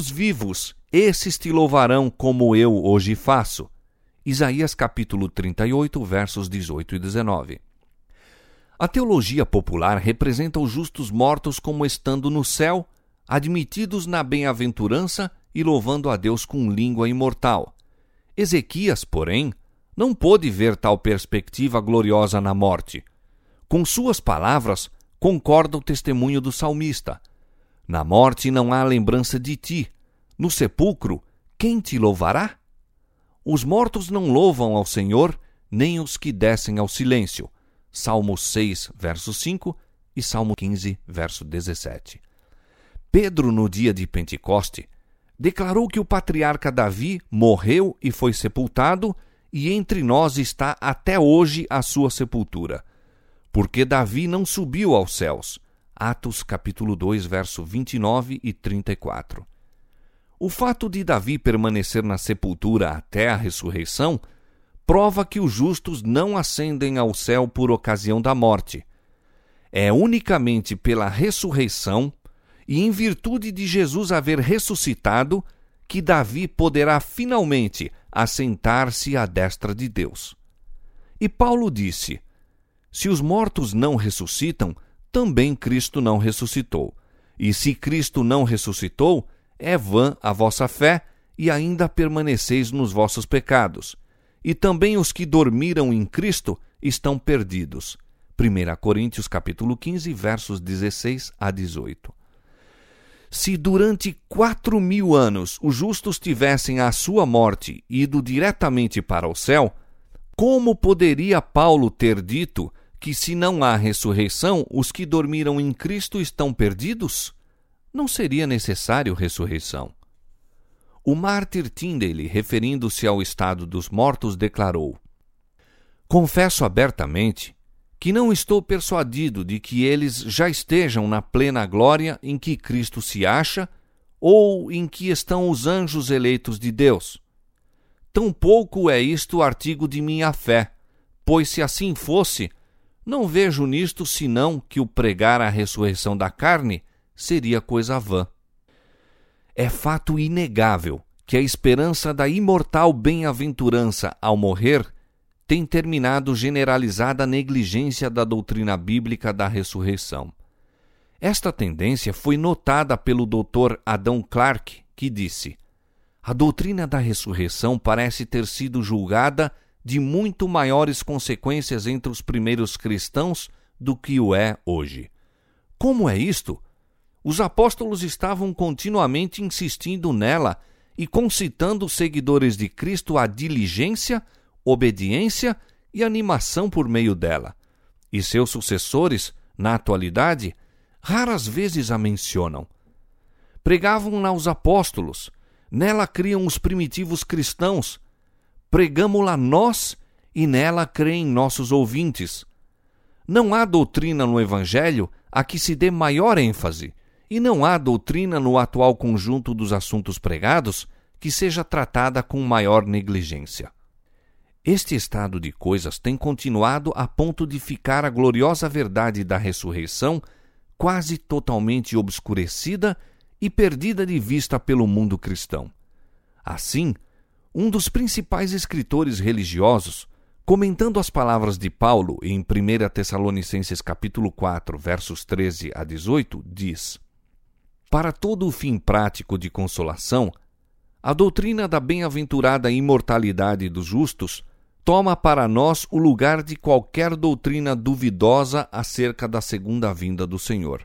esses te louvarão como eu hoje faço. Isaías capítulo 38, versos 18 e 19. A teologia popular representa os justos mortos como estando no céu, admitidos na bem-aventurança e louvando a Deus com língua imortal. Ezequias, porém, não pôde ver tal perspectiva gloriosa na morte. Com suas palavras, concorda o testemunho do salmista. Na morte não há lembrança de ti. No sepulcro, quem te louvará? Os mortos não louvam ao Senhor, nem os que descem ao silêncio. Salmo 6, verso 5 e Salmo 15, verso 17. Pedro, no dia de Pentecoste, declarou que o patriarca Davi morreu e foi sepultado, e entre nós está até hoje a sua sepultura, porque Davi não subiu aos céus. Atos capítulo 2, verso 29 e 34. O fato de Davi permanecer na sepultura até a ressurreição prova que os justos não ascendem ao céu por ocasião da morte. É unicamente pela ressurreição e em virtude de Jesus haver ressuscitado que Davi poderá finalmente assentar-se à destra de Deus. E Paulo disse: se os mortos não ressuscitam, também Cristo não ressuscitou. E se Cristo não ressuscitou, é vã a vossa fé, e ainda permaneceis nos vossos pecados. E também os que dormiram em Cristo estão perdidos. 1 Coríntios capítulo 15, versos 16 a 18. Se durante 4.000 anos os justos tivessem à sua morte ido diretamente para o céu, como poderia Paulo ter dito que se não há ressurreição, os que dormiram em Cristo estão perdidos? Não seria necessário ressurreição. O mártir Tyndale, referindo-se ao estado dos mortos, declarou: confesso abertamente que não estou persuadido de que eles já estejam na plena glória em que Cristo se acha ou em que estão os anjos eleitos de Deus. Tampouco é isto artigo de minha fé, pois se assim fosse, não vejo nisto senão que o pregar a ressurreição da carne seria coisa vã. É fato inegável que a esperança da imortal bem-aventurança ao morrer tem terminado generalizada a negligência da doutrina bíblica da ressurreição. Esta tendência foi notada pelo Dr. Adam Clarke, que disse: a doutrina da ressurreição parece ter sido julgada de muito maiores consequências entre os primeiros cristãos do que o é hoje. Como é isto? Os apóstolos estavam continuamente insistindo nela e concitando os seguidores de Cristo à diligência, obediência e animação por meio dela. E seus sucessores, na atualidade, raras vezes a mencionam. Pregavam-na os apóstolos, nela criam os primitivos cristãos, pregamo-la nós e nela creem nossos ouvintes. Não há doutrina no Evangelho a que se dê maior ênfase, e não há doutrina no atual conjunto dos assuntos pregados que seja tratada com maior negligência. Este estado de coisas tem continuado a ponto de ficar a gloriosa verdade da ressurreição quase totalmente obscurecida e perdida de vista pelo mundo cristão. Assim, um dos principais escritores religiosos, comentando as palavras de Paulo em 1 Tessalonicenses capítulo 4, versos 13 a 18, diz: para todo o fim prático de consolação, a doutrina da bem-aventurada imortalidade dos justos toma para nós o lugar de qualquer doutrina duvidosa acerca da segunda vinda do Senhor.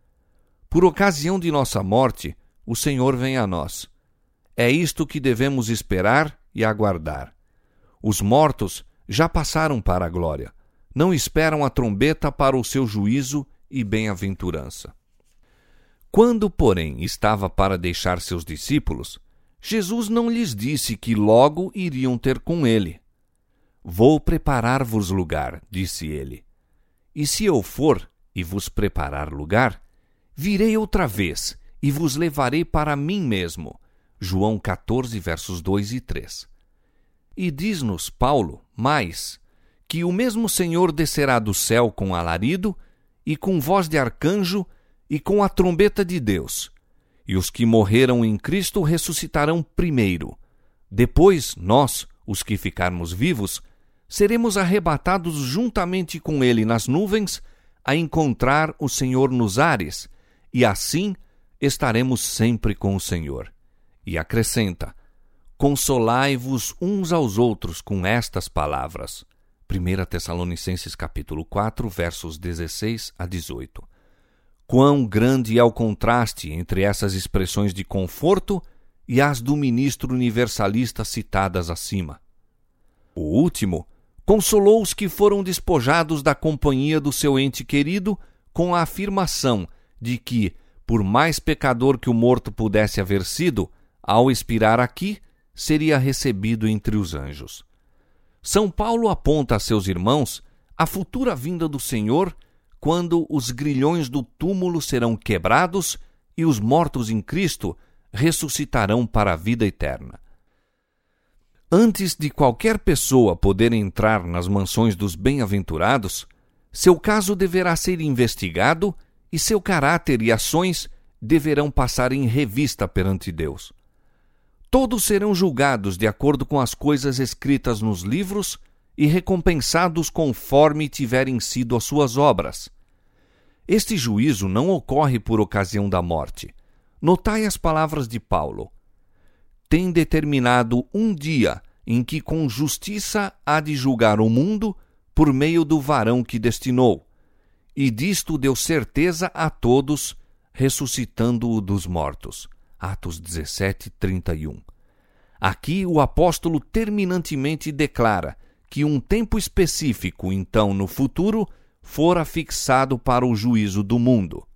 Por ocasião de nossa morte, o Senhor vem a nós. É isto que devemos esperar e aguardar. Os mortos já passaram para a glória, não esperam a trombeta para o seu juízo e bem-aventurança. Quando, porém, estava para deixar seus discípulos, Jesus não lhes disse que logo iriam ter com ele. Vou preparar-vos lugar, disse ele. E se eu for e vos preparar lugar, virei outra vez e vos levarei para mim mesmo. João 14, versos 2 e 3. E diz-nos Paulo, mais, que o mesmo Senhor descerá do céu com alarido e com voz de arcanjo e com a trombeta de Deus, e os que morreram em Cristo ressuscitarão primeiro. Depois, nós, os que ficarmos vivos, seremos arrebatados juntamente com ele nas nuvens a encontrar o Senhor nos ares, e assim estaremos sempre com o Senhor. E acrescenta: consolai-vos uns aos outros com estas palavras. 1 Tessalonicenses capítulo 4, versos 16 a 18. Quão grande é o contraste entre essas expressões de conforto e as do ministro universalista citadas acima. O último consolou os que foram despojados da companhia do seu ente querido com a afirmação de que, por mais pecador que o morto pudesse haver sido, ao expirar aqui, seria recebido entre os anjos. São Paulo aponta a seus irmãos a futura vinda do Senhor, quando os grilhões do túmulo serão quebrados e os mortos em Cristo ressuscitarão para a vida eterna. Antes de qualquer pessoa poder entrar nas mansões dos bem-aventurados, seu caso deverá ser investigado e seu caráter e ações deverão passar em revista perante Deus. Todos serão julgados de acordo com as coisas escritas nos livros e recompensados conforme tiverem sido as suas obras. Este juízo não ocorre por ocasião da morte. Notai as palavras de Paulo. Tem determinado um dia em que com justiça há de julgar o mundo por meio do varão que destinou, e disto deu certeza a todos, ressuscitando-o dos mortos. Atos 17, 31. Aqui o apóstolo terminantemente declara que um tempo específico, então no futuro, fora fixado para o juízo do mundo.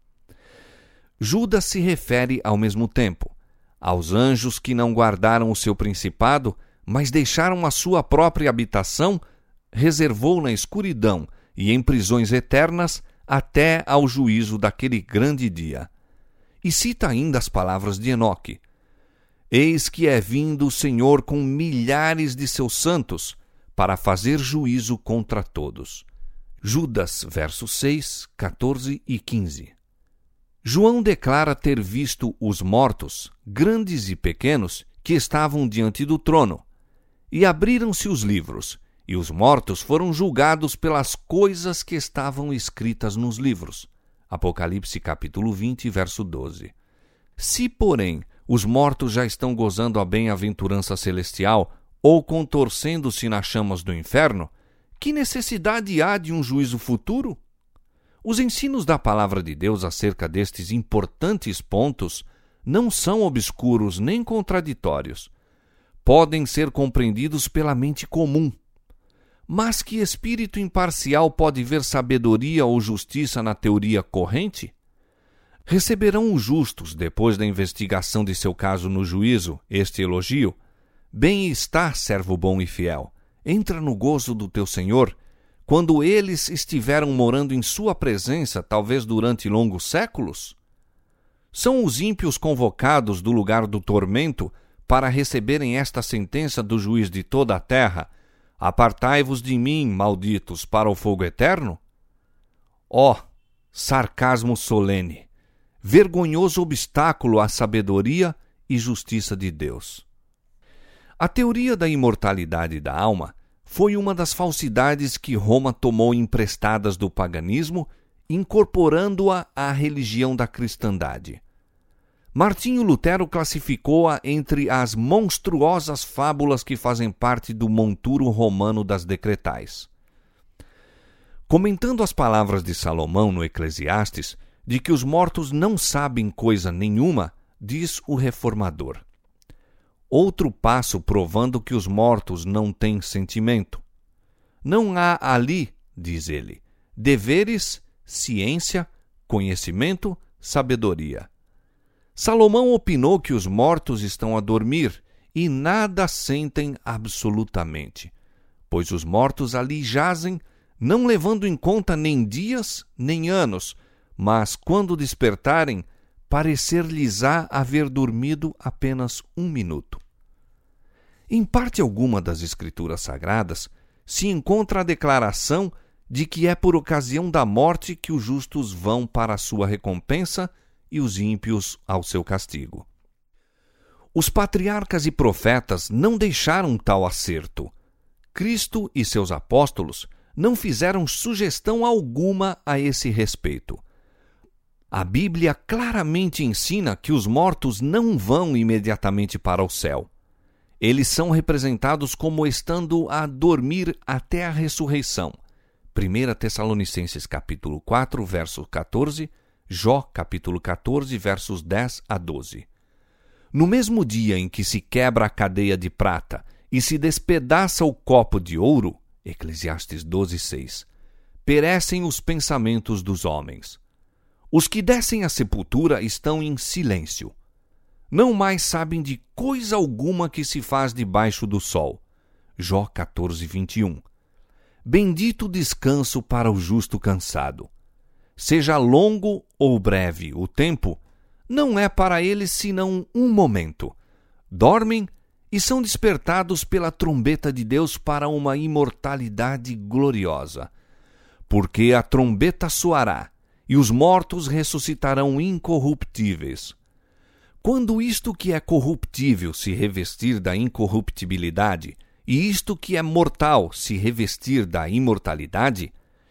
Judas se refere ao mesmo tempo aos anjos que não guardaram o seu principado, mas deixaram a sua própria habitação, reservou na escuridão e em prisões eternas até ao juízo daquele grande dia. E cita ainda as palavras de Enoque. Eis que é vindo o Senhor com milhares de seus santos para fazer juízo contra todos. Judas, versos 6, 14 e 15. João declara ter visto os mortos, grandes e pequenos, que estavam diante do trono. E abriram-se os livros, e os mortos foram julgados pelas coisas que estavam escritas nos livros. Apocalipse capítulo 20, verso 12. Se, porém, os mortos já estão gozando a bem-aventurança celestial ou contorcendo-se nas chamas do inferno, que necessidade há de um juízo futuro? Os ensinos da palavra de Deus acerca destes importantes pontos não são obscuros nem contraditórios. Podem ser compreendidos pela mente comum. Mas que espírito imparcial pode ver sabedoria ou justiça na teoria corrente? Receberão os justos, depois da investigação de seu caso no juízo, este elogio: bem está, servo bom e fiel, entra no gozo do teu Senhor, quando eles estiveram morando em sua presença, talvez durante longos séculos? São os ímpios convocados do lugar do tormento para receberem esta sentença do juiz de toda a terra: apartai-vos de mim, malditos, para o fogo eterno? Ó, sarcasmo solene, vergonhoso obstáculo à sabedoria e justiça de Deus. A teoria da imortalidade da alma foi uma das falsidades que Roma tomou emprestadas do paganismo, incorporando-a à religião da cristandade. Martinho Lutero classificou-a entre as monstruosas fábulas que fazem parte do monturo romano das decretais. Comentando as palavras de Salomão no Eclesiastes, de que os mortos não sabem coisa nenhuma, diz o reformador: outro passo provando que os mortos não têm sentimento. Não há ali, diz ele, deveres, ciência, conhecimento, sabedoria. Salomão opinou que os mortos estão a dormir e nada sentem absolutamente, pois os mortos ali jazem, não levando em conta nem dias nem anos, mas quando despertarem, parecer-lhes-á haver dormido apenas 1 minuto. Em parte alguma das Escrituras Sagradas se encontra a declaração de que é por ocasião da morte que os justos vão para a sua recompensa e os ímpios ao seu castigo. Os patriarcas e profetas não deixaram tal acerto. Cristo e seus apóstolos não fizeram sugestão alguma a esse respeito. A Bíblia claramente ensina que os mortos não vão imediatamente para o céu. Eles são representados como estando a dormir até a ressurreição. 1 Tessalonicenses capítulo 4, verso 14, Jó capítulo 14, versos 10 a 12. No mesmo dia em que se quebra a cadeia de prata e se despedaça o copo de ouro, Eclesiastes 12, 6, perecem os pensamentos dos homens. Os que descem à sepultura estão em silêncio. Não mais sabem de coisa alguma que se faz debaixo do sol. Jó 14, 21. Bendito descanso para o justo cansado. Seja longo ou breve o tempo, não é para eles senão um momento. Dormem e são despertados pela trombeta de Deus para uma imortalidade gloriosa. Porque a trombeta soará, e os mortos ressuscitarão incorruptíveis. Quando isto que é corruptível se revestir da incorruptibilidade, e isto que é mortal se revestir da imortalidade,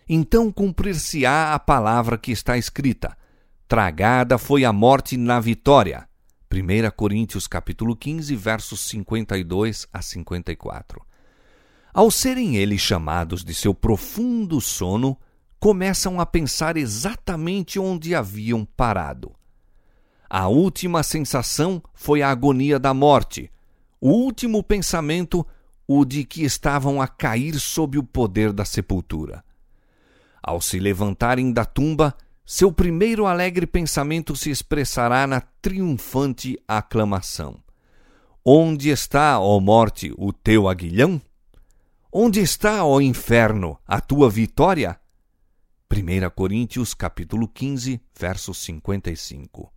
então cumprir-se-á a palavra que está escrita: tragada foi a morte na vitória. 1 Coríntios capítulo 15, versos 52 a 54. Ao serem eles chamados de seu profundo sono, começam a pensar exatamente onde haviam parado. A última sensação foi a agonia da morte. O último pensamento, o de que estavam a cair sob o poder da sepultura. Ao se levantarem da tumba, seu primeiro alegre pensamento se expressará na triunfante aclamação: onde está, ó morte, o teu aguilhão? Onde está, ó inferno, a tua vitória? 1 Coríntios capítulo 15, verso 55.